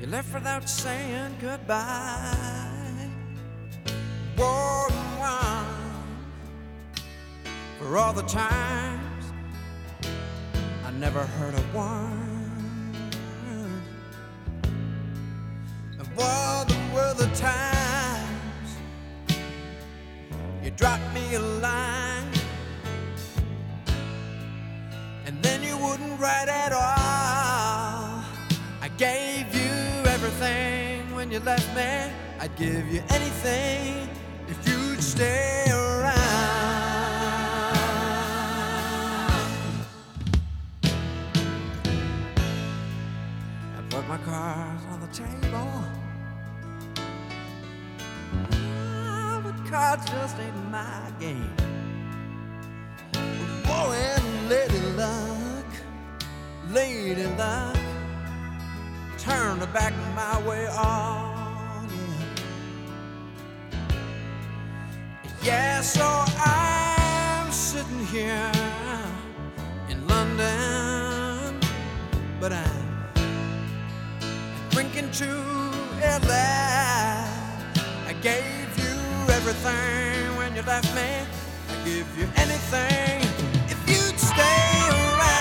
You left without saying goodbye. War and wine for all the times I never heard a word. And what were the times you dropped me a line and then you wouldn't write at all. I gave you everything when you left me. I'd give you anything if you'd stay around. I put my cards on the table. But cards just ain't my game. Boy, and lady luck turned her back my way on, yeah, so I'm sitting here in London, but I'm drinking to LA. I gave you everything when you left me. I give you anything if you'd stay around.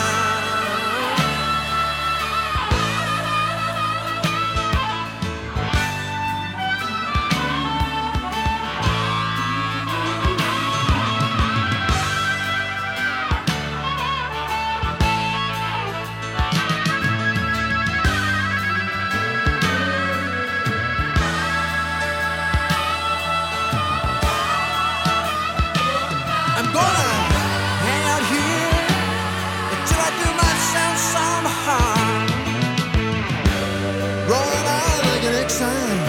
I'm gonna hang out here until I do myself some harm. Rolling out like an exile,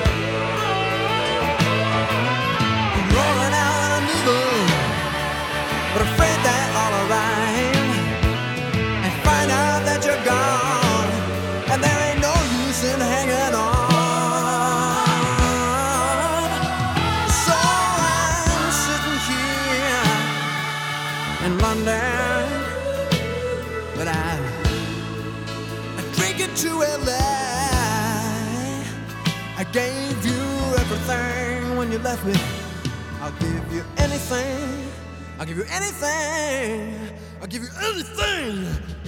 rolling out a needle, but afraid that I'll arrive and find out that you're gone, and there ain't no use in hanging on. So I'm sitting here in London, but I'm drinking to LA. I gave you everything when you left me. I'll give you anything. I'll give you anything. I'll give you anything